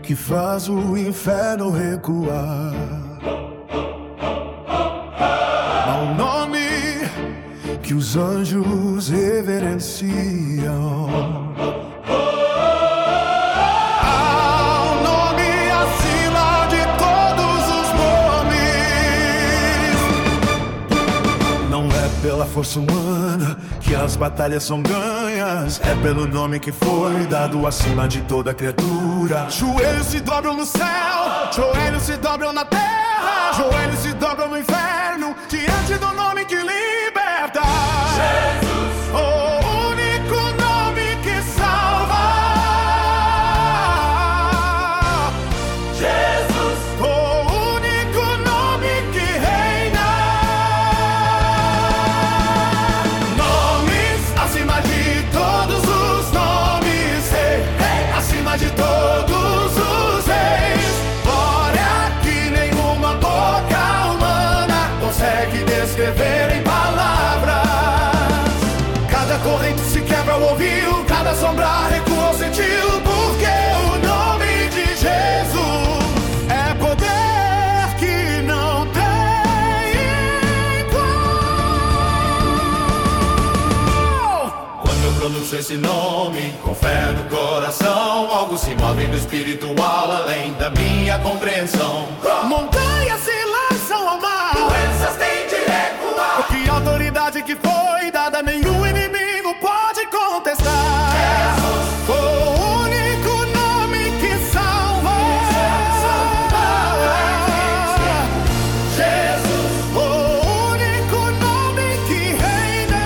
que faz o inferno recuar. Há um nome que os anjos reverenciam. Pela força humana que as batalhas são ganhas, é pelo nome que foi dado acima de toda criatura. Joelhos se dobram no céu, joelhos se dobram na terra, joelhos se dobram no inferno, diante do nome que liberta. Jesus, o único nome que salva. Jesus, o único nome que reina. Acima de todos os nomes, rei, rei, acima de todos os reis. Glória que nenhuma boca humana consegue descrever em palavras. Cada corrente se quebra ao ouvi-lo, cada sombra recua ao senti-lo, porque o nome de Jesus é poder que não tem igual. Quando eu pronuncio esse nome, com fé no coração, algo se move no espiritual além da minha compreensão. Montanhas se lançam ao mar, doenças têm de recuar. Que autoridade que foi dada, nenhum inimigo pode contestar. Jesus, o único nome que salva. Jesus, o único nome que reina.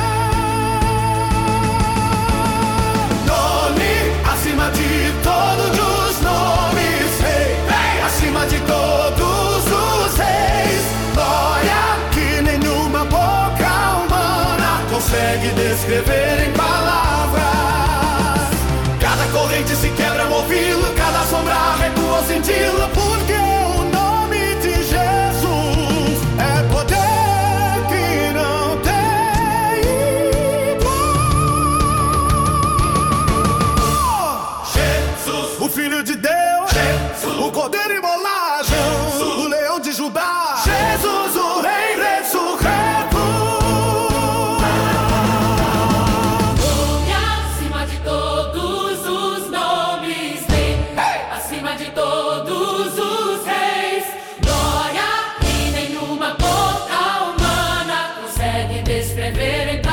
Nome acima de todos os nomes, rei, rei, acima de todos os reis. Glória que nenhuma boca humana consegue descrever em palavras. Cada corrente se quebra ao ouvi-lo, cada sombra recua ao senti-lo, porque o nome de Jesus é poder que não tem igual. Jesus, o Filho de Deus, Jesus, o Cordeiro imolado, Jesus, o Leão de Judá, Jesus, o Rei ressurreto. Nome acima de todos os nomes, rei, acima de todos os reis. Glória que nenhuma boca humana consegue descrever em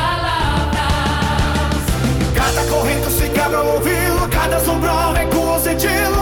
palavras. Cada corrente se quebra ao ouvi-lo, cada sombra recua ao senti-lo,